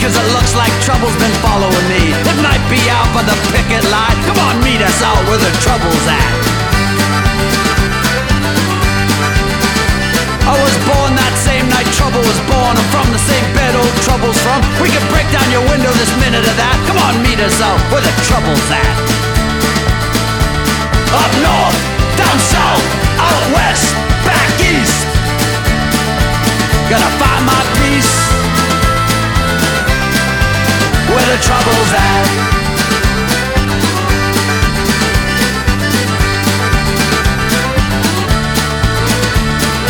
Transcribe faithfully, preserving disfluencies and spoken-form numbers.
cause it looks like trouble's been following me. It might be out by the picket line. Come on, meet us out where the trouble's at. I was born that same night trouble was born. I'm from the same bed old trouble's from. We can break down your window this minute or that. Come on, meet us out where the trouble's at. Up north, down south, out west, back east. Gonna find my peace where the trouble's at.